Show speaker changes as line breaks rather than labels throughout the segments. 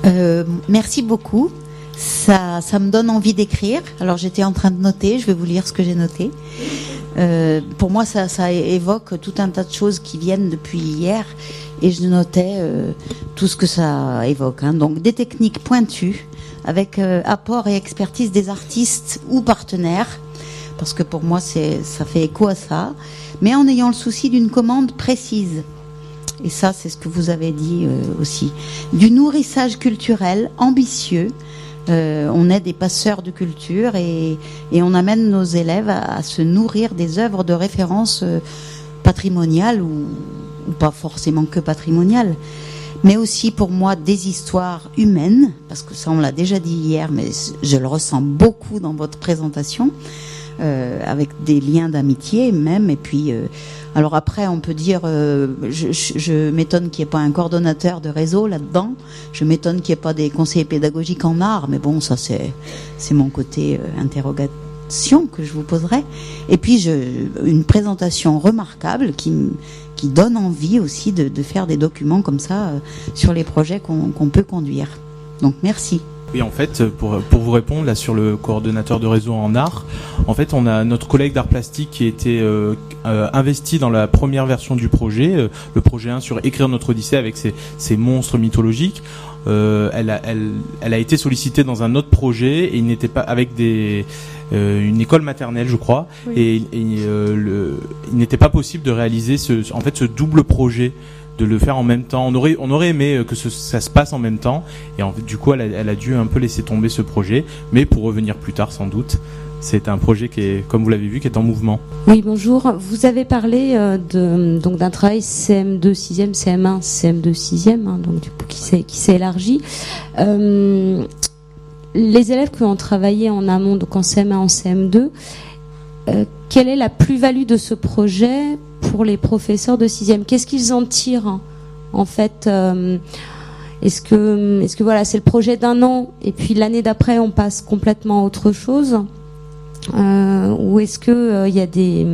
Merci beaucoup. Ça me donne envie d'écrire. Alors j'étais en train de noter, je vais vous lire ce que j'ai noté. Pour moi, ça évoque tout un tas de choses qui viennent depuis hier, et je notais tout ce que ça évoque. Donc des techniques pointues, avec apport et expertise des artistes ou partenaires, parce que pour moi ça fait écho à ça, mais en ayant le souci d'une commande précise. Et ça, c'est ce que vous avez dit aussi. Du nourrissage culturel ambitieux. On est des passeurs de culture et on amène nos élèves à se nourrir des œuvres de référence patrimoniales ou pas forcément que patrimoniales, mais aussi pour moi des histoires humaines, parce que ça on l'a déjà dit hier, mais je le ressens beaucoup dans votre présentation, avec des liens d'amitié même, et puis alors après on peut dire je m'étonne qu'il n'y ait pas un coordonnateur de réseau là-dedans, je m'étonne qu'il n'y ait pas des conseillers pédagogiques en art, mais bon, ça c'est mon côté interrogation que je vous poserai. Et puis une présentation remarquable qui donne envie aussi de faire des documents comme ça sur les projets qu'on peut conduire. Donc merci.
Oui, en fait, pour vous répondre là sur le coordonnateur de réseau en art, en fait, on a notre collègue d'art plastique qui était investi dans la première version du projet, le projet 1 sur écrire notre Odyssée avec ces monstres mythologiques. Elle a été sollicitée dans un autre projet et il n'était pas avec une école maternelle, je crois, oui. Et il n'était pas possible de réaliser ce double projet, de le faire en même temps. On aurait aimé que ça se passe en même temps, et du coup elle a dû un peu laisser tomber ce projet, mais pour revenir plus tard sans doute. C'est un projet qui est, comme vous l'avez vu, qui est en mouvement.
Oui, bonjour. Vous avez parlé donc d'un travail CM2 6e, CM1, CM2 6e, donc du coup qui s'est élargi. Les élèves qui ont travaillé en amont, donc en CM1, en CM2, quelle est la plus-value de ce projet pour les professeurs de 6e? Qu'est-ce qu'ils en tirent en fait? Est-ce que voilà, c'est le projet d'un an et puis l'année d'après on passe complètement à autre chose, ou est-ce que il y a des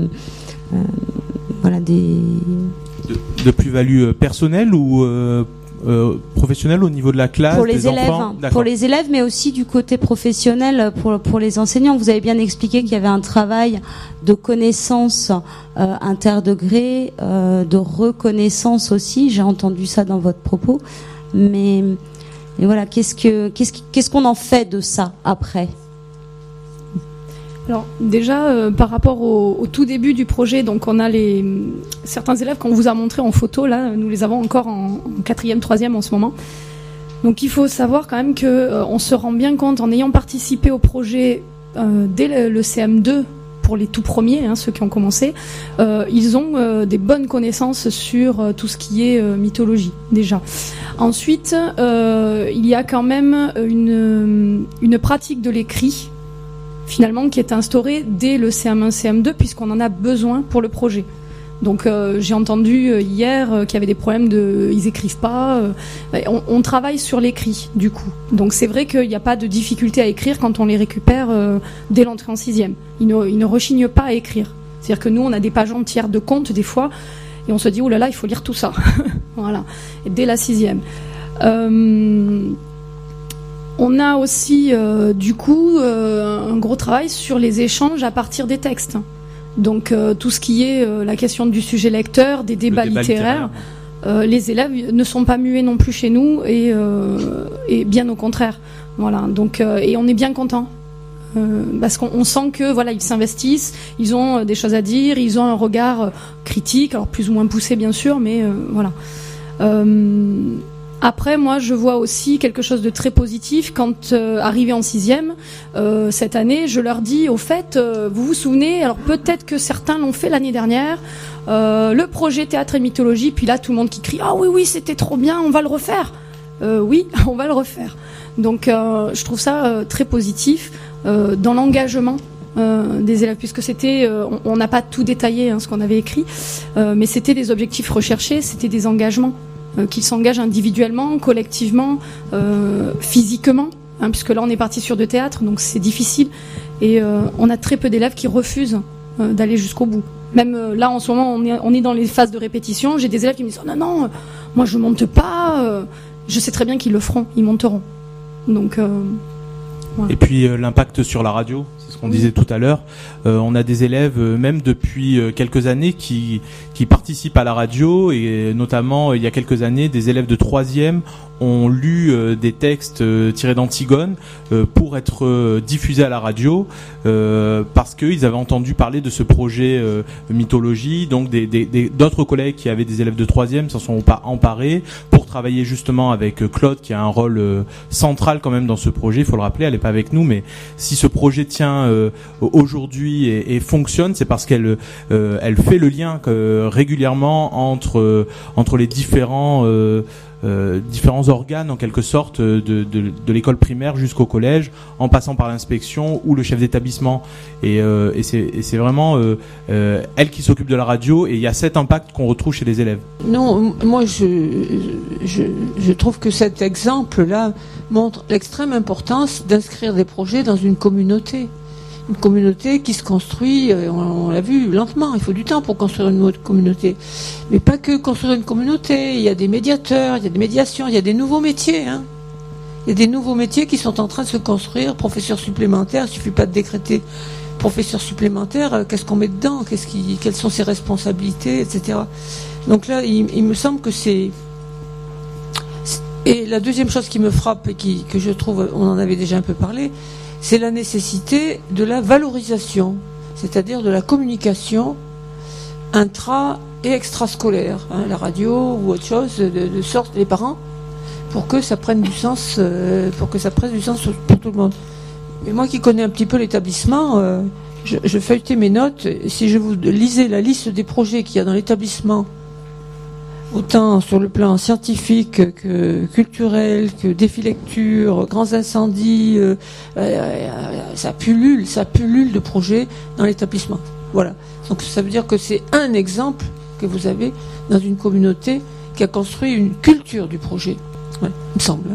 de plus-value personnelle ou professionnel au niveau de la classe,
pour les
des
élèves,
enfants.
Pour les élèves, mais aussi du côté professionnel pour les enseignants. Vous avez bien expliqué qu'il y avait un travail de connaissance interdegré, de reconnaissance aussi. J'ai entendu ça dans votre propos, mais voilà, qu'est-ce qu'on en fait de ça après?
Alors déjà, par rapport au tout début du projet, donc on a certains élèves qu'on vous a montré en photo, là, nous les avons encore en 4e, 3e en ce moment. Donc il faut savoir quand même qu'on se rend bien compte, en ayant participé au projet dès le CM2, pour les tout premiers, ceux qui ont commencé, ils ont des bonnes connaissances sur tout ce qui est mythologie, déjà. Ensuite, il y a quand même une pratique de l'écrit, finalement, qui est instauré dès le CM1, CM2, puisqu'on en a besoin pour le projet. Donc j'ai entendu hier qu'il y avait des problèmes ils écrivent pas. On travaille sur l'écrit, du coup. Donc c'est vrai qu'il n'y a pas de difficulté à écrire quand on les récupère dès l'entrée en 6e. Ils ne rechignent pas à écrire. C'est-à-dire que nous, on a des pages entières de contes, des fois, et on se dit, oh là là, il faut lire tout ça. Voilà. Et dès la 6e. On a aussi, du coup, un gros travail sur les échanges à partir des textes. Donc, tout ce qui est la question du sujet lecteur, des débats littéraires, les élèves ne sont pas muets non plus chez nous, et bien au contraire. Voilà. Donc, et on est bien content. Parce qu'on sent que voilà, ils s'investissent, ils ont des choses à dire, ils ont un regard critique, alors plus ou moins poussé bien sûr, mais voilà. Après, moi, je vois aussi quelque chose de très positif quand, arrivé en 6e, cette année, je leur dis, au fait, vous vous souvenez, alors peut-être que certains l'ont fait l'année dernière, le projet théâtre et mythologie, puis là, tout le monde qui crie, ah oui, oui, c'était trop bien, on va le refaire. Oui, on va le refaire. Donc, je trouve ça très positif dans l'engagement des élèves, puisque c'était, on n'a pas tout détaillé, ce qu'on avait écrit, mais c'était des objectifs recherchés, c'était des engagements. Qu'ils s'engagent individuellement, collectivement, physiquement, puisque là on est parti sur de théâtre, donc c'est difficile, et on a très peu d'élèves qui refusent d'aller jusqu'au bout. Même là en ce moment on est dans les phases de répétition, j'ai des élèves qui me disent non, moi je monte pas, je sais très bien qu'ils le feront, ils monteront. Donc, voilà.
Et puis l'impact sur la radio, c'est ce qu'on disait tout à l'heure. On a des élèves, même depuis quelques années, qui participent à la radio, et notamment il y a quelques années, des élèves de 3e ont lu des textes tirés d'Antigone pour être diffusés à la radio, parce qu'ils avaient entendu parler de ce projet mythologie. Donc d'autres collègues qui avaient des élèves de 3e s'en sont pas emparés pour travailler justement avec Claude, qui a un rôle central quand même dans ce projet. Il faut le rappeler, elle n'est pas avec nous, mais si ce projet tient aujourd'hui et fonctionne, c'est parce qu'elle fait le lien régulièrement entre les différents organes en quelque sorte de l'école primaire jusqu'au collège, en passant par l'inspection ou le chef d'établissement, et c'est vraiment elle qui s'occupe de la radio, et il y a cet impact qu'on retrouve chez les élèves.
Non, moi je trouve que cet exemple-là montre l'extrême importance d'inscrire des projets dans une communauté. Une communauté qui se construit, on l'a vu, lentement. Il faut du temps pour construire une autre communauté. Mais pas que construire une communauté. Il y a des médiateurs, il y a des médiations, il y a des nouveaux métiers. Il y a des nouveaux métiers qui sont en train de se construire. Professeur supplémentaire, il ne suffit pas de décréter professeur supplémentaire. Qu'est-ce qu'on met dedans ? Quelles sont ses responsabilités, etc. Donc là, il me semble que c'est... Et la deuxième chose qui me frappe et que je trouve, on en avait déjà un peu parlé, c'est la nécessité de la valorisation, c'est-à-dire de la communication intra- et extrascolaire, la radio ou autre chose, de sorte les parents, pour que ça prenne du sens, pour tout le monde. Et moi qui connais un petit peu l'établissement, je feuilletais mes notes. Si je vous lisais la liste des projets qu'il y a dans l'établissement, autant sur le plan scientifique que culturel, que défi lecture, grands incendies, ça pullule de projets dans l'établissement. Voilà. Donc ça veut dire que c'est un exemple que vous avez dans une communauté qui a construit une culture du projet. Ouais, il me semble.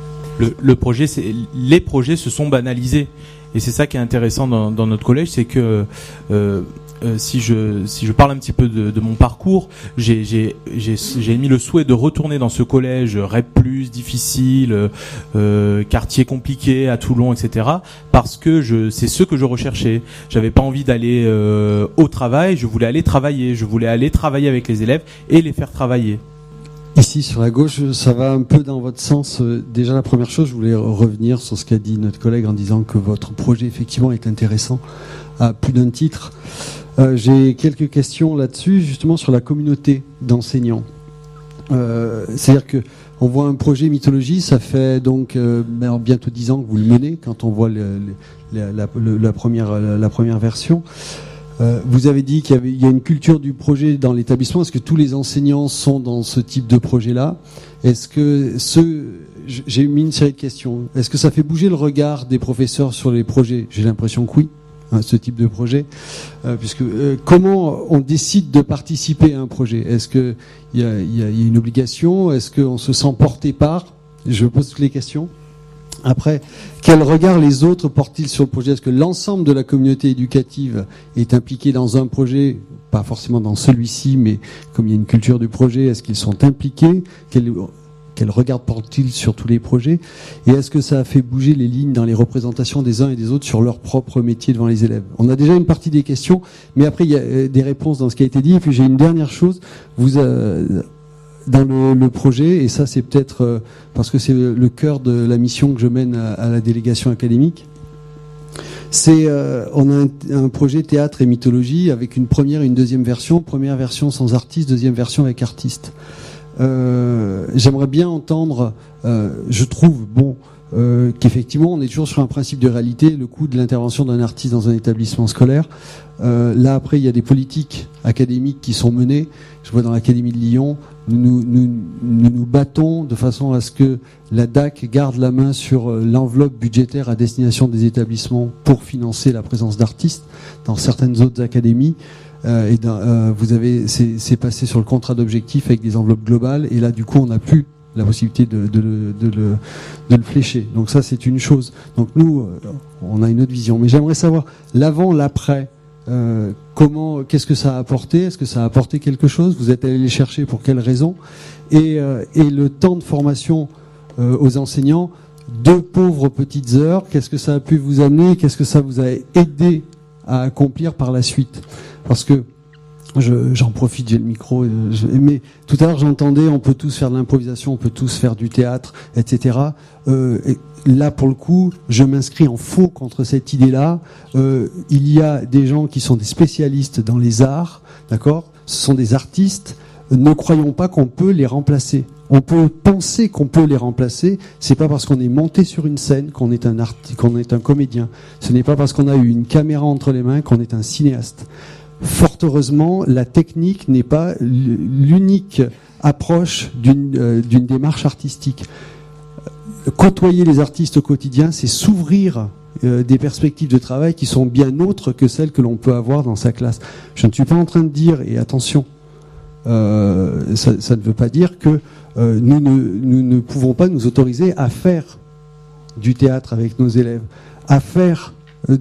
Les projets se sont banalisés, et c'est ça qui est intéressant dans notre collège, c'est que si je parle un petit peu de mon parcours, j'ai émis le souhait de retourner dans ce collège REP+, difficile, quartier compliqué à Toulon, etc. parce que c'est ce que je recherchais. J'avais pas envie d'aller au travail, je voulais aller travailler avec les élèves et les faire travailler.
Ici sur la gauche, ça va un peu dans votre sens. Déjà la première chose, je voulais revenir sur ce qu'a dit notre collègue en disant que votre projet effectivement est intéressant à plus d'un titre. J'ai quelques questions là-dessus, justement sur la communauté d'enseignants. C'est-à-dire que on voit un projet mythologie, ça fait donc bientôt 10 ans que vous le menez. Quand on voit la première version, vous avez dit qu'il y a une culture du projet dans l'établissement. Est-ce que tous les enseignants sont dans ce type de projet-là ? Est-ce que j'ai mis une série de questions. Est-ce que ça fait bouger le regard des professeurs sur les projets ? J'ai l'impression que oui. Ce type de projet, puisque comment on décide de participer à un projet ? Est-ce que il y a une obligation ? Est-ce qu'on se sent porté par ? Je pose toutes les questions. Après, quel regard les autres portent-ils sur le projet ? Est-ce que l'ensemble de la communauté éducative est impliquée dans un projet ? Pas forcément dans celui-ci, mais comme il y a une culture du projet, est-ce qu'ils sont impliqués ? Quel regard portent-ils sur tous les projets ? Et est-ce que ça a fait bouger les lignes dans les représentations des uns et des autres sur leur propre métier devant les élèves ? On a déjà une partie des questions, mais après il y a des réponses dans ce qui a été dit. Et puis j'ai une dernière chose. Dans le projet, et ça c'est peut-être parce que c'est le cœur de la mission que je mène à la délégation académique, c'est on a un projet théâtre et mythologie avec une première et une deuxième version. Première version sans artiste, deuxième version avec artiste. J'aimerais bien entendre, je trouve qu'effectivement on est toujours sur un principe de réalité, le coût de l'intervention d'un artiste dans un établissement scolaire. Là après il y a des politiques académiques qui sont menées. Je vois dans l'académie de Lyon, nous battons de façon à ce que la DAC garde la main sur l'enveloppe budgétaire à destination des établissements pour financer la présence d'artistes. Dans certaines autres académies, c'est passé sur le contrat d'objectif avec des enveloppes globales, et là du coup on n'a plus la possibilité de le flécher. Donc ça c'est une chose. Donc nous on a une autre vision, mais j'aimerais savoir l'avant, l'après. Qu'est-ce que ça a apporté ? Est-ce que ça a apporté quelque chose ? Vous êtes allé les chercher pour quelles raisons ? Et le temps de formation aux enseignants, 2 pauvres petites heures, qu'est-ce que ça a pu vous amener, qu'est-ce que ça vous a aidé à accomplir par la suite? Parce que j'en profite, j'ai le micro, mais tout à l'heure j'entendais, on peut tous faire de l'improvisation, on peut tous faire du théâtre, etc. Et là, pour le coup, je m'inscris en faux contre cette idée-là. Il y a des gens qui sont des spécialistes dans les arts, d'accord? Ce sont des artistes. Ne croyons pas qu'on peut les remplacer. On peut penser qu'on peut les remplacer. C'est pas parce qu'on est monté sur une scène qu'on est qu'on est un comédien. Ce n'est pas parce qu'on a eu une caméra entre les mains qu'on est un cinéaste. Fort heureusement, la technique n'est pas l'unique approche d'une démarche artistique. Côtoyer les artistes au quotidien, c'est s'ouvrir des perspectives de travail qui sont bien autres que celles que l'on peut avoir dans sa classe. Je ne suis pas en train de dire, et attention, ça ne veut pas dire que nous ne pouvons pas nous autoriser à faire du théâtre avec nos élèves, à faire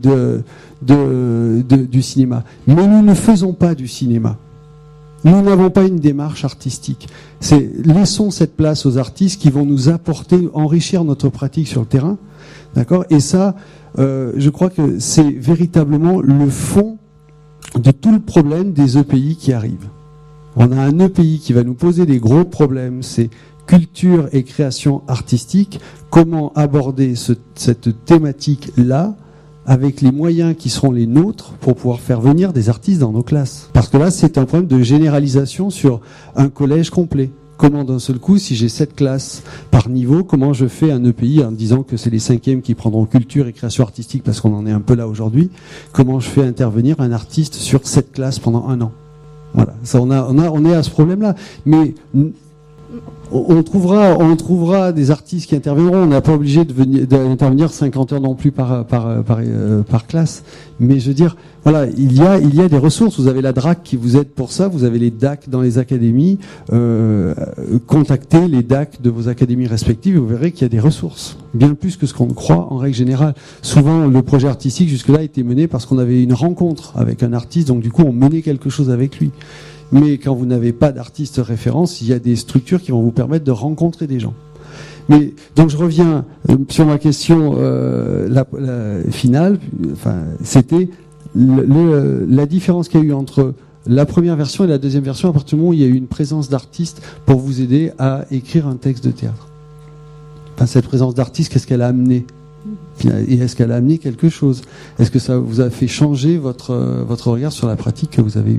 du cinéma. Mais nous ne faisons pas du cinéma. Nous n'avons pas une démarche artistique. Laissons cette place aux artistes qui vont nous apporter, enrichir notre pratique sur le terrain. D'accord? Et ça, je crois que c'est véritablement le fond de tout le problème des EPI qui arrivent. On a un EPI qui va nous poser des gros problèmes, c'est culture et création artistique. Comment aborder cette thématique-là avec les moyens qui seront les nôtres pour pouvoir faire venir des artistes dans nos classes. Parce que là, c'est un problème de généralisation sur un collège complet. Comment d'un seul coup, si j'ai 7 classes par niveau, comment je fais un EPI en disant que c'est les 5e qui prendront culture et création artistique parce qu'on en est un peu là aujourd'hui, comment je fais intervenir un artiste sur 7 classes pendant 1 an? Voilà. Ça, on est à ce problème-là. Mais on trouvera des artistes qui interviendront. On n'est pas obligé d'intervenir 50 heures non plus par classe. Mais je veux dire, voilà, il y a des ressources. Vous avez la DRAC qui vous aide pour ça. Vous avez les DAC dans les académies. Contactez les DAC de vos académies respectives et vous verrez qu'il y a des ressources. Bien plus que ce qu'on croit en règle générale. Souvent, le projet artistique jusque-là a été mené parce qu'on avait une rencontre avec un artiste. Donc du coup, on menait quelque chose avec lui. Mais quand vous n'avez pas d'artiste référence, il y a des structures qui vont vous permettre de rencontrer des gens. Mais donc je reviens sur ma question la finale. Enfin, c'était la différence qu'il y a eu entre la première version et la deuxième version à partir du moment où il y a eu une présence d'artiste pour vous aider à écrire un texte de théâtre. Enfin, cette présence d'artiste, qu'est-ce qu'elle a amené ? Et est-ce qu'elle a amené quelque chose ? Est-ce que ça vous a fait changer votre regard sur la pratique que vous avez eue ?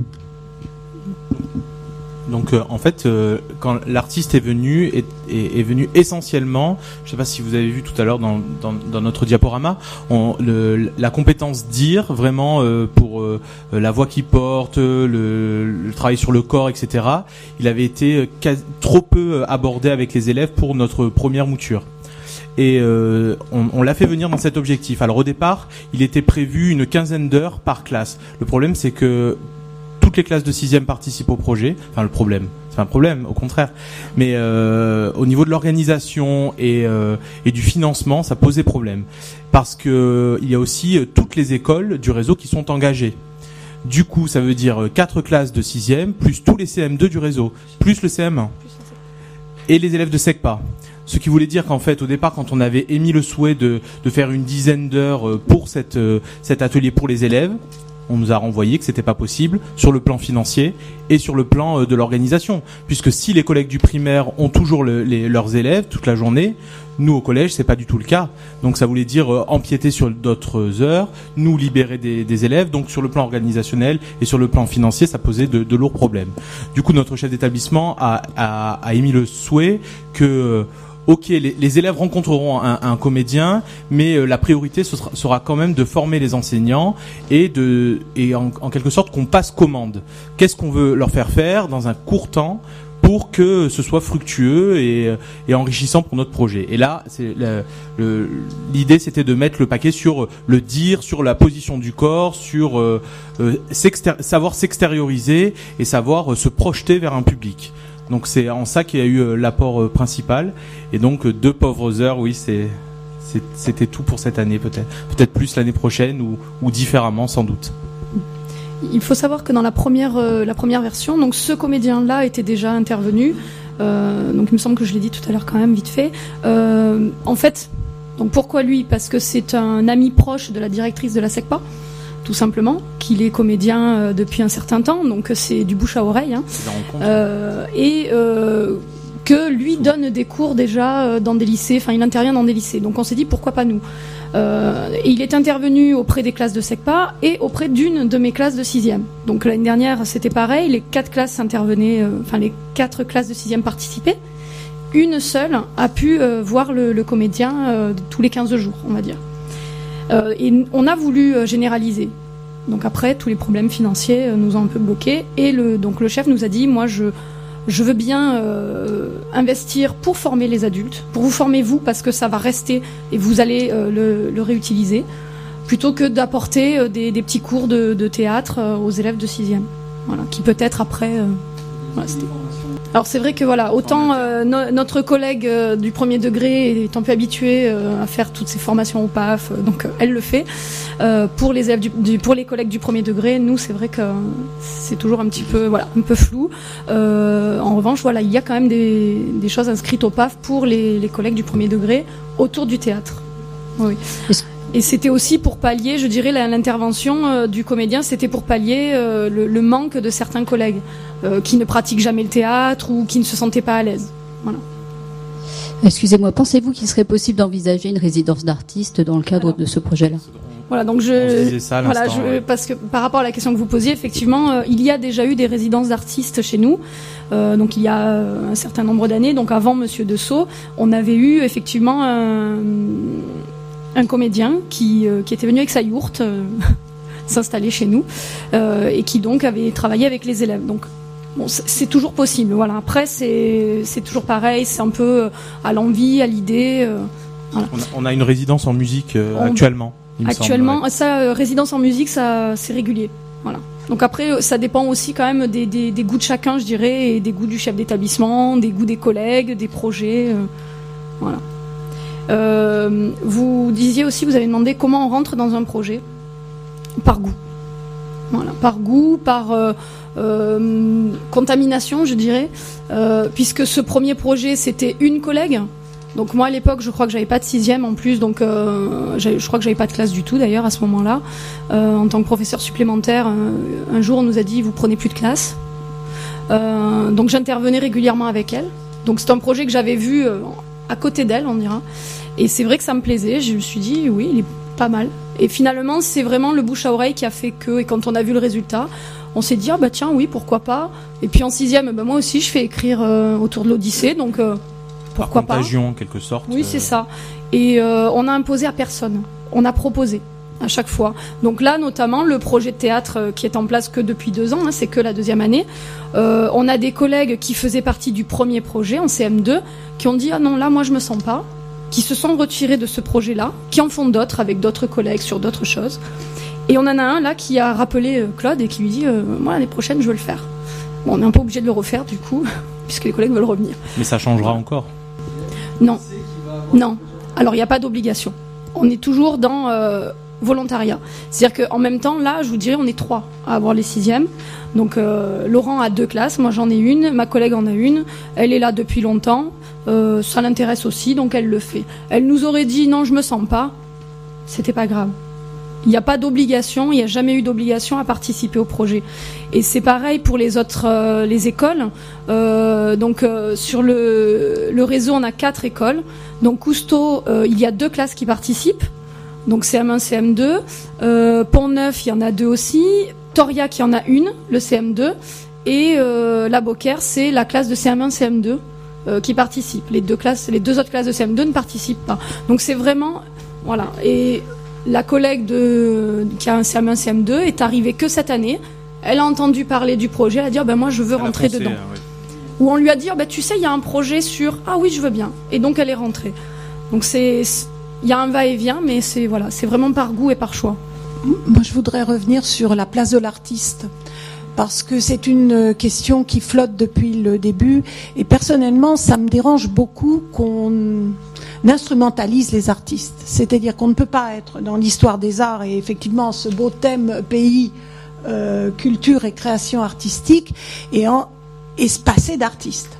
Donc en fait, quand l'artiste est venu essentiellement, je ne sais pas si vous avez vu tout à l'heure dans notre diaporama, la compétence dire vraiment pour la voix qu'il porte, le travail sur le corps, etc. Il avait été trop peu abordé avec les élèves pour notre première mouture. Et on l'a fait venir dans cet objectif. Alors au départ, il était prévu une 15aine d'heures par classe. Le problème, c'est que toutes les classes de 6e participent au projet. Enfin, le problème, c'est pas un problème, au contraire. Mais au niveau de l'organisation et du financement, ça posait problème. Parce que il y a aussi toutes les écoles du réseau qui sont engagées. Du coup, ça veut dire 4 classes de 6e, plus tous les CM2 du réseau, plus le CM1. Et les élèves de SECPA. Ce qui voulait dire qu'en fait, au départ, quand on avait émis le souhait de faire une 10aine d'heures pour cet atelier pour les élèves, on nous a renvoyé que c'était pas possible sur le plan financier et sur le plan de l'organisation. Puisque si les collègues du primaire ont toujours leurs élèves toute la journée, nous au collège c'est pas du tout le cas. Donc ça voulait dire empiéter sur d'autres heures, nous libérer des élèves. Donc sur le plan organisationnel et sur le plan financier, ça posait de lourds problèmes. Du coup, notre chef d'établissement a émis le souhait que ok, les élèves rencontreront un comédien, mais la priorité sera quand même de former les enseignants et en quelque sorte qu'on passe commande. Qu'est-ce qu'on veut leur faire dans un court temps pour que ce soit fructueux et enrichissant pour notre projet. Et là, l'idée c'était de mettre le paquet sur le dire, sur la position du corps, sur savoir s'extérioriser et savoir se projeter vers un public. Donc c'est en ça qu'il y a eu l'apport principal. Et donc 2 pauvres heures, oui, c'était tout pour cette année peut-être plus l'année prochaine ou différemment sans doute.
il faut savoir que dans la première version, donc ce comédien-là était déjà intervenu. Donc il me semble que je l'ai dit tout à l'heure quand même vite fait. En fait, donc pourquoi lui ? Parce que c'est un ami proche de la directrice de la SECPA, tout simplement, qu'il est comédien depuis un certain temps, donc c'est du bouche à oreille. Hein. Que lui donne des cours déjà dans des lycées, enfin il intervient dans des lycées. Donc on s'est dit pourquoi pas nous. Et il est intervenu auprès des classes de SECPA et auprès d'une de mes classes de 6e. Donc l'année dernière c'était pareil, les 4 classes intervenaient, les 4 classes de 6e participaient. Une seule a pu voir le comédien tous les 15 jours, on va dire. Et on a voulu généraliser. Donc après, tous les problèmes financiers nous ont un peu bloqués. Et donc le chef nous a dit, moi je veux bien investir pour former les adultes, pour vous former vous, parce que ça va rester et vous allez le réutiliser, plutôt que d'apporter des petits cours de théâtre aux élèves de 6e. Voilà, qui peut-être après... Alors c'est vrai que voilà, autant notre collègue du premier degré est un peu habituée à faire toutes ces formations au PAF, donc elle le fait. Pour les élèves pour les collègues du premier degré, nous c'est vrai que c'est toujours un petit peu un peu flou. En revanche, voilà, il y a quand même des choses inscrites au PAF pour les collègues du premier degré autour du théâtre. Oui. Et c'était aussi pour pallier, je dirais, l'intervention du comédien, c'était pour pallier le manque de certains collègues qui ne pratiquent jamais le théâtre ou qui ne se sentaient pas à l'aise. Voilà.
Excusez-moi, pensez-vous qu'il serait possible d'envisager une résidence d'artiste dans le cadre de ce projet-là ?
Voilà, donc parce que par rapport à la question que vous posiez, effectivement, il y a déjà eu des résidences d'artistes chez nous. Donc il y a un certain nombre d'années, donc avant Monsieur Dessau, on avait eu effectivement un comédien qui était venu avec sa yourte s'installer chez nous et qui donc avait travaillé avec les élèves. Donc bon, c'est toujours possible. Voilà. Après, c'est toujours pareil. C'est un peu à l'envie, à l'idée. Voilà.
On a une résidence en musique actuellement.
Actuellement, résidence en musique, ça c'est régulier. Voilà. Donc après, ça dépend aussi quand même des goûts de chacun, je dirais, et des goûts du chef d'établissement, des goûts des collègues, des projets. Voilà. Vous disiez aussi, vous avez demandé comment on rentre dans un projet. Par goût. Voilà, par goût, par contamination, je dirais, puisque ce premier projet, c'était une collègue. Donc moi, à l'époque, je crois que j'avais pas de 6e en plus, donc je crois que j'avais pas de classe du tout, d'ailleurs, à ce moment-là. En tant que professeur supplémentaire, un jour, on nous a dit, vous prenez plus de classe. Donc j'intervenais régulièrement avec elle. Donc c'est un projet que j'avais vu à côté d'elle, on dira. Et c'est vrai que ça me plaisait. Je me suis dit, oui, il est pas mal. Et finalement, c'est vraiment le bouche à oreille qui a fait que, et quand on a vu le résultat, on s'est dit, ah bah tiens, oui, pourquoi pas. Et puis en 6e, bah, moi aussi, je fais écrire autour de l'Odyssée, donc pourquoi pas.
Par contagion, en quelque sorte.
Oui, c'est ça. Et on a imposé à personne. On a proposé à chaque fois. Donc là, notamment, le projet de théâtre qui est en place que depuis 2 ans, hein, c'est que la 2e année. On a des collègues qui faisaient partie du premier projet, en CM2, qui ont dit, ah non, là, moi, je me sens pas. Qui se sont retirés de ce projet-là, qui en font d'autres avec d'autres collègues sur d'autres choses. Et on en a un là qui a rappelé Claude et qui lui dit moi l'année prochaine je veux le faire. Bon, on est un peu obligé de le refaire du coup, puisque les collègues veulent revenir.
Mais ça changera encore ?
Non. Non. Alors il n'y a pas d'obligation. On est toujours dans volontariat. C'est-à-dire qu'en même temps, là, je vous dirais, on est 3 à avoir les 6e. Donc Laurent a 2 classes, moi j'en ai une, ma collègue en a une, elle est là depuis longtemps. Ça l'intéresse aussi, donc elle le fait. Elle nous aurait dit non, je me sens pas, c'était pas grave. Il n'y a pas d'obligation, il n'y a jamais eu d'obligation à participer au projet. Et c'est pareil pour les autres, les écoles. Sur le réseau, on a 4 écoles. Donc Cousteau, il y a 2 classes qui participent. Donc CM1, CM2. Pont-Neuf, il y en a 2 aussi. Toriac, il y en a une, le CM2. Et la Beaucaire, c'est la classe de CM1, CM2. Qui participent. Les 2 autres classes de CM2 ne participent pas. Donc c'est vraiment, voilà. Et la collègue qui a un CM1, CM2 est arrivée que cette année. Elle a entendu parler du projet. Elle a dit, ben moi je veux rentrer dedans. Oui. Ou on lui a dit, tu sais, il y a un projet sur, ah oui, je veux bien. Et donc elle est rentrée. Donc il y a un va-et-vient, mais c'est vraiment par goût et par choix.
Moi je voudrais revenir sur la place de l'artiste. Parce que c'est une question qui flotte depuis le début. Et personnellement, ça me dérange beaucoup qu'on instrumentalise les artistes. C'est-à-dire qu'on ne peut pas être dans l'histoire des arts et effectivement ce beau thème pays culture et création artistique et espacée d'artistes.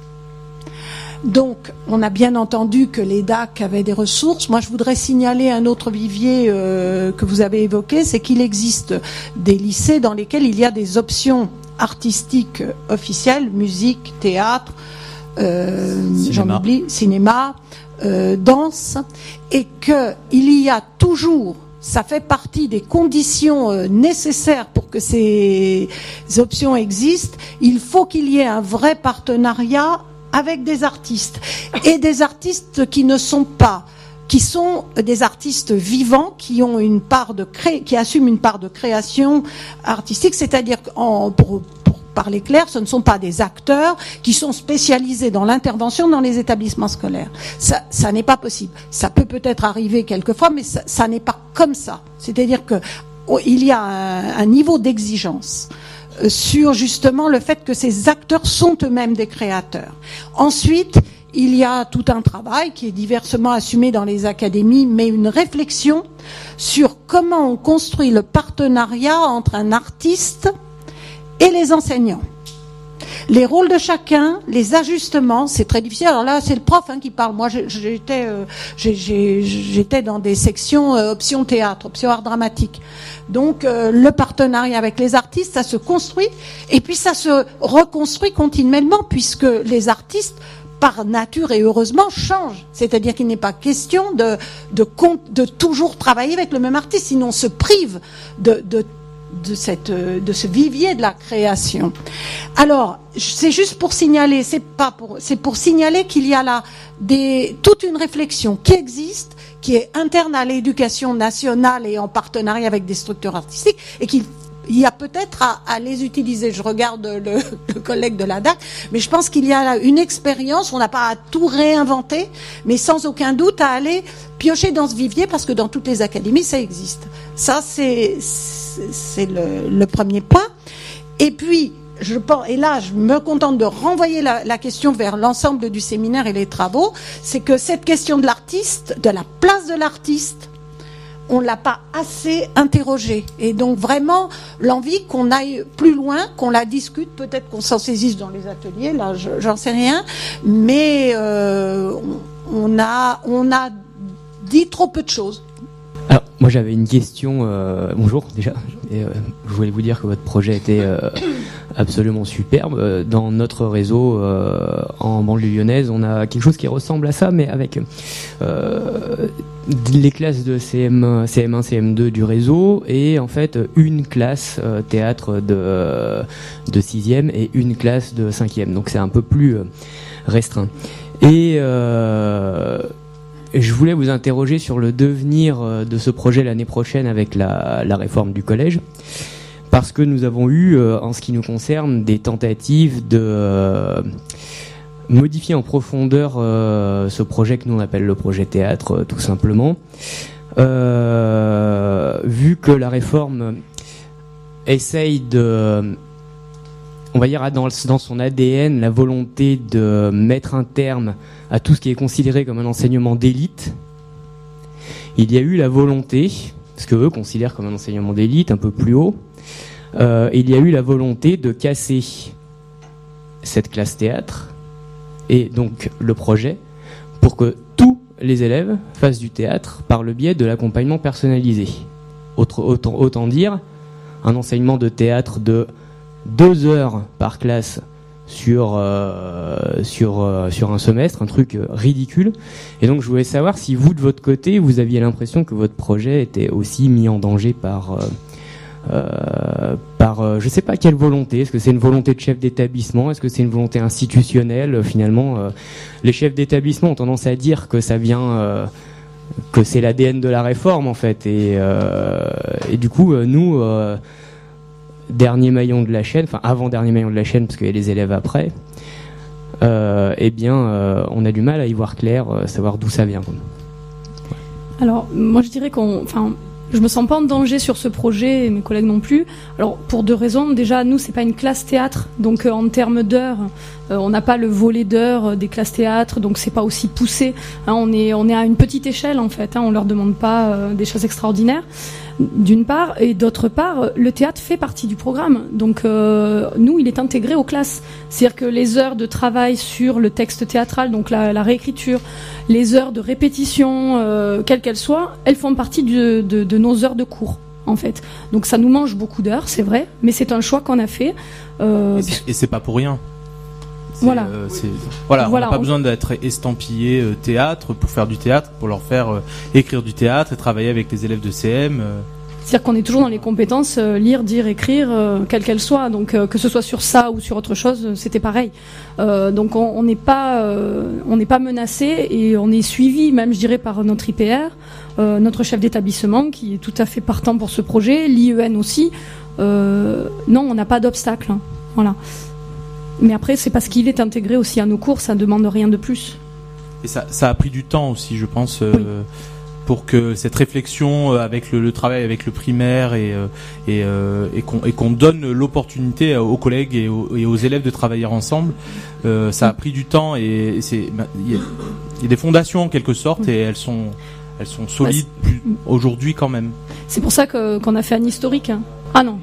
Donc, on a bien entendu que les DAC avaient des ressources. Moi, je voudrais signaler un autre vivier que vous avez évoqué, c'est qu'il existe des lycées dans lesquels il y a des options artistiques officielles, musique, théâtre, j'en oublie, cinéma, danse, et qu'il y a toujours, ça fait partie des conditions nécessaires pour que ces options existent, il faut qu'il y ait un vrai partenariat avec des artistes, et des artistes qui sont des artistes vivants, qui ont une part qui assument une part de création artistique, c'est-à-dire pour parler clair, ce ne sont pas des acteurs qui sont spécialisés dans l'intervention dans les établissements scolaires. Ça n'est pas possible. Ça peut peut-être arriver quelquefois, mais ça n'est pas comme ça. C'est-à-dire que il y a un niveau d'exigence sur justement le fait que ces acteurs sont eux-mêmes des créateurs. Ensuite, il y a tout un travail qui est diversement assumé dans les académies, mais une réflexion sur comment on construit le partenariat entre un artiste et les enseignants. Les rôles de chacun, les ajustements, c'est très difficile. Alors là, c'est le prof qui parle. Moi, j'étais dans des sections option théâtre, option art dramatique. Donc, le partenariat avec les artistes, ça se construit et puis ça se reconstruit continuellement puisque les artistes, par nature et heureusement, changent. C'est-à-dire qu'il n'est pas question de toujours travailler avec le même artiste, sinon on se prive de ce vivier de la création. Alors, c'est juste pour signaler, c'est pour signaler qu'il y a là toute une réflexion qui existe, qui est interne à l'éducation nationale et en partenariat avec des structures artistiques, et qu'il y a peut-être à les utiliser. Je regarde le collègue de la DAC, mais je pense qu'il y a là une expérience, on n'a pas à tout réinventer, mais sans aucun doute à aller piocher dans ce vivier, parce que dans toutes les académies, ça existe. Ça, c'est le premier point. Et puis, et là, je me contente de renvoyer la question vers l'ensemble du séminaire et les travaux, c'est que cette question de l'artiste, de la place de l'artiste, on l'a pas assez interrogée. Et donc, vraiment, l'envie qu'on aille plus loin, qu'on la discute, peut-être qu'on s'en saisisse dans les ateliers, là, j'en sais rien, mais on a dit trop peu de choses.
Alors, moi j'avais une question, bonjour déjà, et, je voulais vous dire que votre projet était absolument superbe. Dans notre réseau en banlieue lyonnaise, on a quelque chose qui ressemble à ça, mais avec les classes de CM1, CM2 du réseau, et en fait une classe théâtre de 6e et une classe de 5e, donc c'est un peu plus restreint. Et je voulais vous interroger sur le devenir de ce projet l'année prochaine avec la réforme du collège, parce que nous avons eu, en ce qui nous concerne, des tentatives de modifier en profondeur ce projet que nous on appelle le projet théâtre, tout simplement, vu que la réforme essaye de, on va dire, dans son ADN, la volonté de mettre un terme à tout ce qui est considéré comme un enseignement d'élite. Il y a eu la volonté, ce que eux considèrent comme un enseignement d'élite un peu plus haut, il y a eu la volonté de casser cette classe théâtre et donc le projet pour que tous les élèves fassent du théâtre par le biais de l'accompagnement personnalisé. Autant dire un enseignement de théâtre de 2 heures par classe sur un semestre, un truc ridicule. Et donc je voulais savoir si vous, de votre côté, vous aviez l'impression que votre projet était aussi mis en danger par je sais pas quelle volonté. Est-ce que c'est une volonté de chef d'établissement? Est-ce que c'est une volonté institutionnelle? Finalement, les chefs d'établissement ont tendance à dire que ça vient, que c'est l'ADN de la réforme en fait. Et du coup, nous, dernier maillon de la chaîne, enfin avant-dernier maillon de la chaîne, parce qu'il y a les élèves après, eh bien, on a du mal à y voir clair, savoir d'où ça vient.
Alors, moi je dirais je me sens pas en danger sur ce projet, et mes collègues non plus. Alors, pour 2 raisons. Déjà, nous, c'est pas une classe théâtre, donc en termes d'heures, on n'a pas le volet d'heures des classes théâtre, donc c'est pas aussi poussé. On est à une petite échelle en fait. On leur demande pas des choses extraordinaires. d'une part, et d'autre part, le théâtre fait partie du programme. Donc nous, il est intégré aux classes. C'est-à-dire que les heures de travail sur le texte théâtral, donc la réécriture, les heures de répétition, quelles qu'elles soient, elles font partie de nos heures de cours, en fait. Donc ça nous mange beaucoup d'heures, c'est vrai, mais c'est un choix qu'on a fait.
Et c'est pas pour rien.
Voilà.
On n'a pas besoin d'être estampillé théâtre pour faire du théâtre, pour leur faire écrire du théâtre et travailler avec les élèves de CM.
C'est-à-dire qu'on est toujours dans les compétences lire, dire, écrire, quelles qu'elles soient. Donc que ce soit sur ça ou sur autre chose, c'était pareil. Donc on n'est pas menacé et on est suivi, même je dirais, par notre IPR, notre chef d'établissement qui est tout à fait partant pour ce projet, l'IEN aussi. Non, on n'a pas d'obstacle. Hein. Voilà. Mais après, c'est parce qu'il est intégré aussi à nos cours, ça ne demande rien de plus.
Et ça a pris du temps aussi, je pense,
oui.
Pour que cette réflexion avec le travail avec le primaire et qu'on donne l'opportunité aux collègues et aux élèves de travailler ensemble, ça a pris du temps et il y a des fondations en quelque sorte et elles sont solides aujourd'hui quand même.
C'est pour ça qu'on a fait un historique. Hein. Ah non.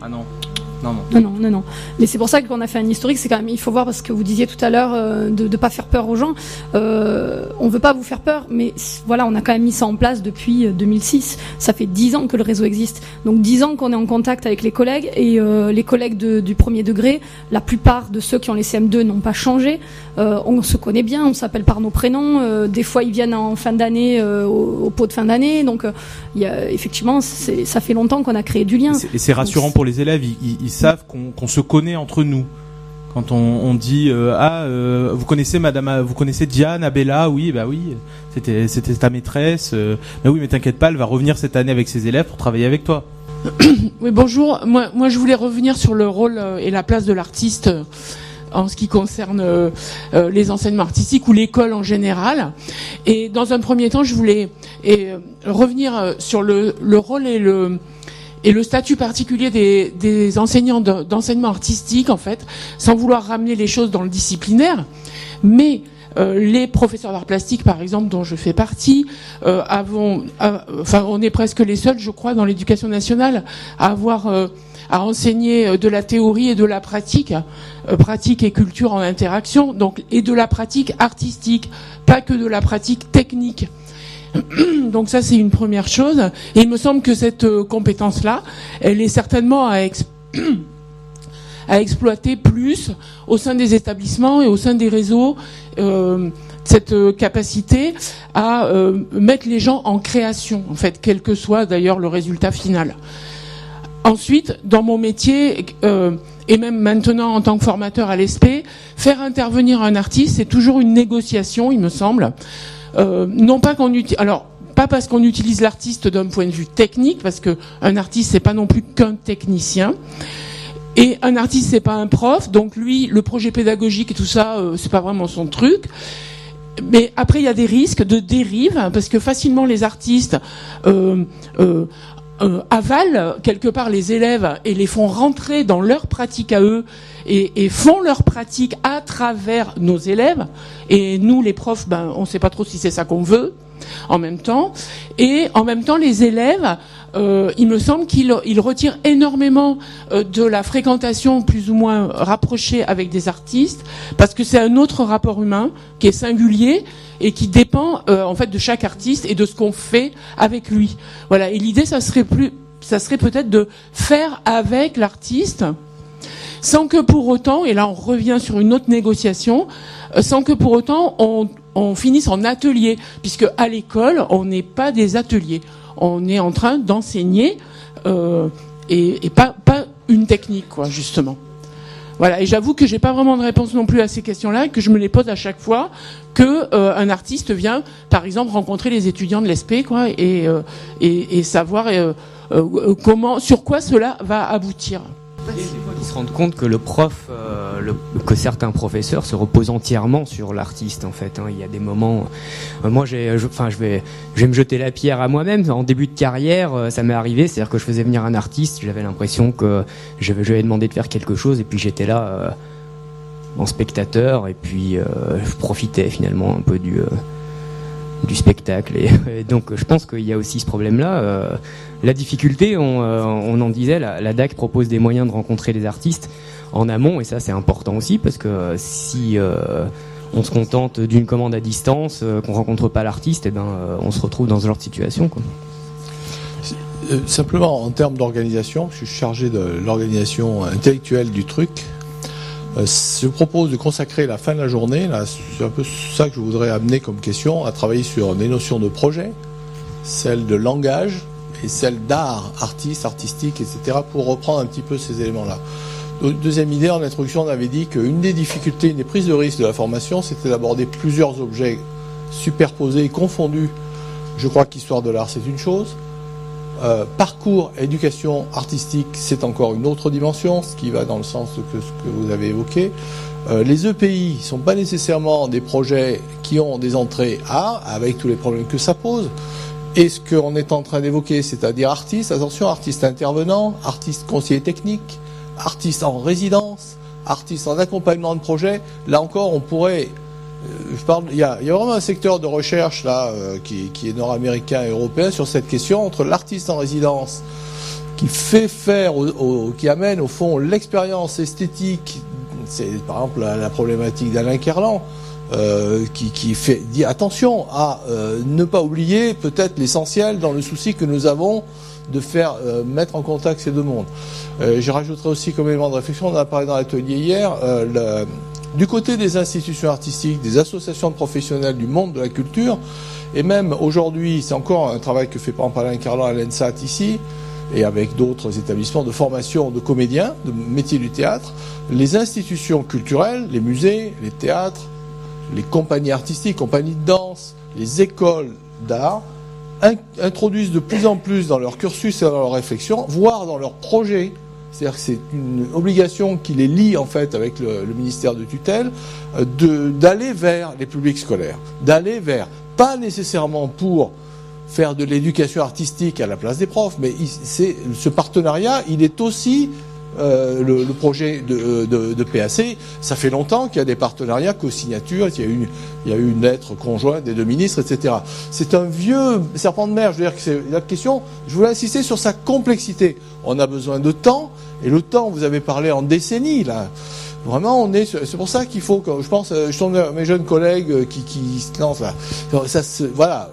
Non. Mais c'est pour ça qu'on a fait un historique. C'est quand même, il faut voir, parce que vous disiez tout à l'heure de pas faire peur aux gens. On veut pas vous faire peur, mais voilà, on a quand même mis ça en place depuis 2006. Ça fait 10 ans que le réseau existe. Donc 10 ans qu'on est en contact avec les collègues et les collègues du premier degré. La plupart de ceux qui ont les CM2 n'ont pas changé. On se connaît bien, on s'appelle par nos prénoms. Des fois, ils viennent en fin d'année au pot de fin d'année. Donc, effectivement, ça fait longtemps qu'on a créé du lien.
Et c'est rassurant pour les élèves. Ils savent qu'on se connaît entre nous. Quand on dit vous connaissez vous connaissez Diane, Abella, oui, c'était ta maîtresse. Oui, mais t'inquiète pas, elle va revenir cette année avec ses élèves pour travailler avec toi.
Oui, bonjour. Moi, je voulais revenir sur le rôle et la place de l'artiste en ce qui concerne les enseignements artistiques ou l'école en général. Et dans un premier temps, je voulais revenir sur le rôle et le statut particulier des enseignants d'enseignement artistique, en fait, sans vouloir ramener les choses dans le disciplinaire. Mais les professeurs d'art plastique, par exemple, dont je fais partie, on est presque les seuls, je crois, dans l'éducation nationale à enseigner de la théorie et de la pratique, pratique et culture en interaction, donc, et de la pratique artistique, pas que de la pratique technique. Donc ça, c'est une première chose. Et il me semble que cette compétence-là, elle est certainement à exploiter plus au sein des établissements et au sein des réseaux, cette capacité à mettre les gens en création, en fait, quel que soit d'ailleurs le résultat final. Ensuite, dans mon métier, et même maintenant en tant que formateur à l'ESP, faire intervenir un artiste, c'est toujours une négociation, il me semble. Non pas pas parce qu'on utilise l'artiste d'un point de vue technique, parce que un artiste c'est pas non plus qu'un technicien, et un artiste c'est pas un prof, donc lui le projet pédagogique et tout ça c'est pas vraiment son truc. Mais après il y a des risques de dérive, parce que facilement les artistes avalent quelque part les élèves et les font rentrer dans leur pratique à eux et font leur pratique à travers nos élèves. Et nous, les profs, on sait pas trop si c'est ça qu'on veut en même temps. Et en même temps, les élèves, il me semble qu'ils retirent énormément de la fréquentation plus ou moins rapprochée avec des artistes, parce que c'est un autre rapport humain qui est singulier et qui dépend en fait de chaque artiste et de ce qu'on fait avec lui. Voilà. Et l'idée, ça serait peut-être de faire avec l'artiste, sans que pour autant, et là on revient sur une autre négociation, sans que pour autant on finisse en atelier, puisque à l'école on n'est pas des ateliers, on est en train d'enseigner et pas une technique, quoi, justement. Voilà. Et j'avoue que j'ai pas vraiment de réponse non plus à ces questions-là, et que je me les pose à chaque fois que un artiste vient, par exemple, rencontrer les étudiants de l'ESP, quoi, et savoir sur quoi cela va aboutir.
Ils se rendent compte que le prof, que certains professeurs se reposent entièrement sur l'artiste, en fait. Il y a des moments, moi, je vais me jeter la pierre à moi-même. En début de carrière, ça m'est arrivé, c'est-à-dire que je faisais venir un artiste, j'avais l'impression que je lui avais demandé de faire quelque chose, et puis j'étais là en spectateur, et puis je profitais finalement un peu du spectacle. Et donc je pense qu'il y a aussi ce problème-là. La difficulté, on en disait, la DAC propose des moyens de rencontrer les artistes en amont, et ça c'est important aussi, parce que si on se contente d'une commande à distance, qu'on rencontre pas l'artiste, et on se retrouve dans ce genre de situation, quoi.
Simplement en termes d'organisation, je suis chargé de l'organisation intellectuelle du truc. Je propose de consacrer la fin de la journée, là, c'est un peu ça que je voudrais amener comme question, à travailler sur des notions de projet, celles de langage et celles d'art, artistique, etc., pour reprendre un petit peu ces éléments-là. Deuxième idée, en introduction, on avait dit qu'une des difficultés, une des prises de risque de la formation, c'était d'aborder plusieurs objets superposés et confondus. Je crois qu'histoire de l'art, c'est une chose. Parcours, éducation artistique, c'est encore une autre dimension, ce qui va dans le sens que ce que vous avez évoqué. Les EPI ne sont pas nécessairement des projets qui ont des entrées art, avec tous les problèmes que ça pose. Et ce qu'on est en train d'évoquer, c'est-à-dire artistes, attention, artistes intervenants, artistes conseillers techniques, artistes en résidence, artistes en accompagnement de projet, là encore, on pourrait... il y a vraiment un secteur de recherche là qui est nord-américain et européen sur cette question entre l'artiste en résidence qui fait faire, qui amène au fond l'expérience esthétique, c'est par exemple la problématique d'Alain Kerlan, qui dit attention à ne pas oublier peut-être l'essentiel dans le souci que nous avons de faire mettre en contact ces deux mondes. Je rajouterai aussi comme élément de réflexion, on en a parlé dans l'atelier hier, du côté des institutions artistiques, des associations de professionnels du monde de la culture, et même aujourd'hui, c'est encore un travail que fait par exemple Alain Kerlan à l'ENSAT ici, et avec d'autres établissements de formation de comédiens, de métiers du théâtre, les institutions culturelles, les musées, les théâtres, les compagnies artistiques, compagnies de danse, les écoles d'art, introduisent de plus en plus dans leur cursus et dans leur réflexion, voire dans leurs projets. C'est-à-dire que c'est une obligation qui les lie en fait avec le ministère de tutelle, d'aller vers les publics scolaires, d'aller vers, pas nécessairement pour faire de l'éducation artistique à la place des profs, mais ce partenariat, il est aussi le projet de PAC. Ça fait longtemps qu'il y a des partenariats co-signatures, il y a eu une lettre conjointe des deux ministres, etc. C'est un vieux serpent de mer. Je veux dire que c'est la question. Je voulais insister sur sa complexité. On a besoin de temps, et le temps, vous avez parlé en décennies là. Vraiment, c'est pour ça qu'il faut, je pense, je tourne vers mes jeunes collègues qui se lancent là. Voilà.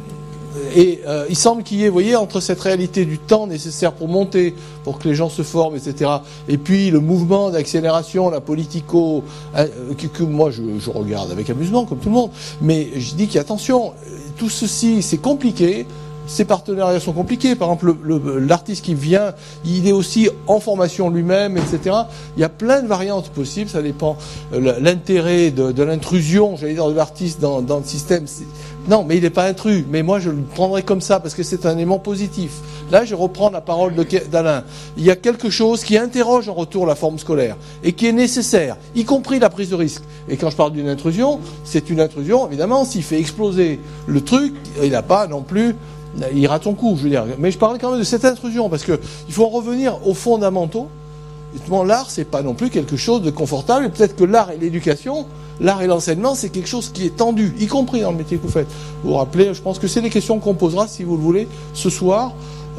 Et il semble qu'il y ait, vous voyez, entre cette réalité du temps nécessaire pour monter, pour que les gens se forment, etc., et puis le mouvement d'accélération, la politico, que moi je regarde avec amusement, comme tout le monde, mais je dis qu'attention, tout ceci, c'est compliqué. Ces partenariats sont compliqués. Par exemple, l'artiste qui vient, il est aussi en formation lui-même, etc. Il y a plein de variantes possibles. Ça dépend l'intérêt de l'intrusion, j'allais dire, de l'artiste dans le système. Non, mais il n'est pas intrus. Mais moi, je le prendrais comme ça parce que c'est un élément positif. Là, je reprends la parole d'Alain. Il y a quelque chose qui interroge en retour la forme scolaire et qui est nécessaire, y compris la prise de risque. Et quand je parle d'une intrusion, c'est une intrusion, évidemment, s'il fait exploser le truc, il n'a pas non plus... Il rate son coup, je veux dire. Mais je parlais quand même de cette intrusion, parce que il faut en revenir aux fondamentaux. Justement, l'art, c'est pas non plus quelque chose de confortable, et peut-être que l'art et l'éducation, l'art et l'enseignement, c'est quelque chose qui est tendu, y compris dans le métier que vous faites. Vous vous rappelez, je pense que c'est des questions qu'on posera, si vous le voulez, ce soir.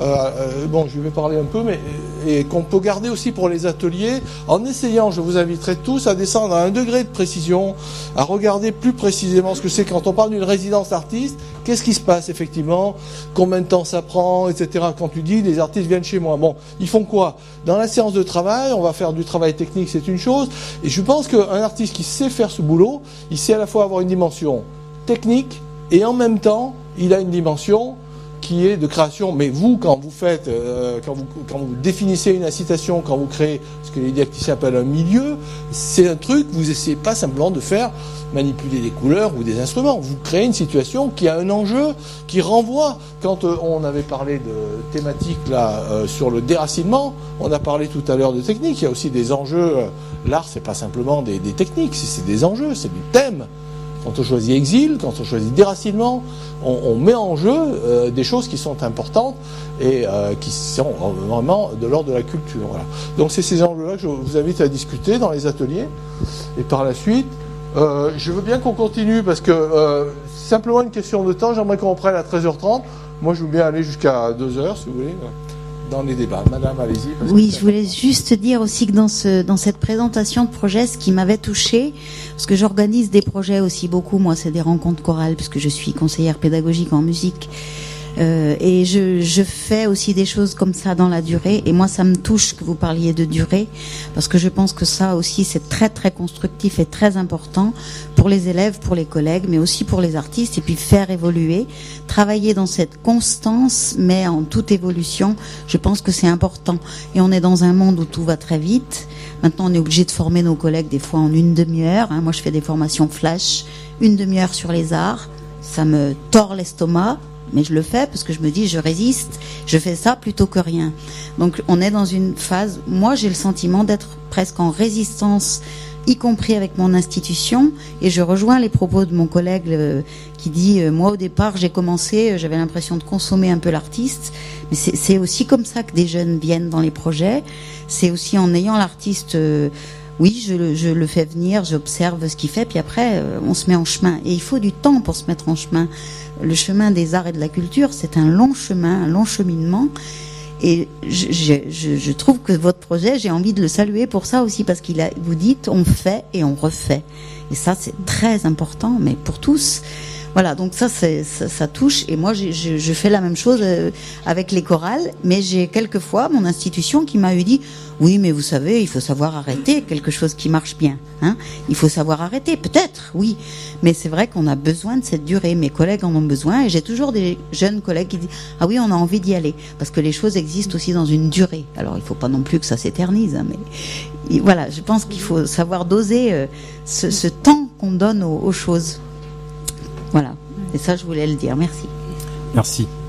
Bon, je vais parler un peu, mais et qu'on peut garder aussi pour les ateliers, en essayant, je vous inviterai tous à descendre à un degré de précision, à regarder plus précisément ce que c'est quand on parle d'une résidence artiste, qu'est-ce qui se passe effectivement, combien de temps ça prend, etc. Quand tu dis, les artistes viennent chez moi, bon, ils font quoi? Dans la séance de travail, on va faire du travail technique, c'est une chose, et je pense qu'un artiste qui sait faire ce boulot, il sait à la fois avoir une dimension technique, et en même temps, il a une dimension qui est de création. Mais vous, quand vous faites, quand vous définissez une incitation, quand vous créez ce que les didacticiens appellent un milieu, c'est un truc, vous essayez pas simplement de faire manipuler des couleurs ou des instruments. Vous créez une situation qui a un enjeu, qui renvoie. Quand on avait parlé de thématiques là sur le déracinement, on a parlé tout à l'heure de technique. Il y a aussi des enjeux. L'art, c'est pas simplement des techniques, c'est des enjeux, c'est du thème. Quand on choisit exil, quand on choisit déracinement, on met en jeu des choses qui sont importantes et qui sont vraiment de l'ordre de la culture. Voilà. Donc c'est ces enjeux-là que je vous invite à discuter dans les ateliers. Et par la suite, je veux bien qu'on continue parce que simplement une question de temps. J'aimerais qu'on reprenne à 13h30. Moi, je veux bien aller jusqu'à 2h, si vous voulez, dans les débats. Madame, allez-y.
Oui, je voulais juste dire aussi que dans cette présentation de projet, ce qui m'avait touchée, parce que j'organise des projets aussi beaucoup, moi, c'est des rencontres chorales, puisque je suis conseillère pédagogique en musique. Et je fais aussi des choses comme ça dans la durée, et moi ça me touche que vous parliez de durée, parce que je pense que ça aussi c'est très très constructif et très important pour les élèves, pour les collègues, mais aussi pour les artistes, et puis faire évoluer, travailler dans cette constance mais en toute évolution, je pense que c'est important. Et on est dans un monde où tout va très vite. Maintenant on est obligé de former nos collègues des fois en une demi-heure, hein. Moi je fais des formations flash, une demi-heure sur les arts, ça me tord l'estomac, mais je le fais parce que je me dis je résiste, je fais ça plutôt que rien. Donc on est dans une phase, moi j'ai le sentiment d'être presque en résistance, y compris avec mon institution, et je rejoins les propos de mon collègue qui dit moi au départ j'ai commencé, j'avais l'impression de consommer un peu l'artiste, mais c'est aussi comme ça que des jeunes viennent dans les projets, c'est aussi en ayant l'artiste oui, je le fais venir, j'observe ce qu'il fait, puis après, on se met en chemin. Et il faut du temps pour se mettre en chemin. Le chemin des arts et de la culture, c'est un long chemin, un long cheminement. Et je trouve que votre projet, j'ai envie de le saluer pour ça aussi, parce vous dites, on fait et on refait. Et ça, c'est très important, mais pour tous. Voilà, donc ça touche. Et moi, je fais la même chose avec les chorales, mais j'ai quelquefois mon institution qui m'a dit, oui, mais vous savez, il faut savoir arrêter quelque chose qui marche bien. Hein, il faut savoir arrêter, peut-être, oui. Mais c'est vrai qu'on a besoin de cette durée. Mes collègues en ont besoin, et j'ai toujours des jeunes collègues qui disent, ah oui, on a envie d'y aller, parce que les choses existent aussi dans une durée. Alors, il faut pas non plus que ça s'éternise, hein, mais voilà, je pense qu'il faut savoir doser ce temps qu'on donne aux choses. Voilà. Et ça, je voulais le dire. Merci.
Merci.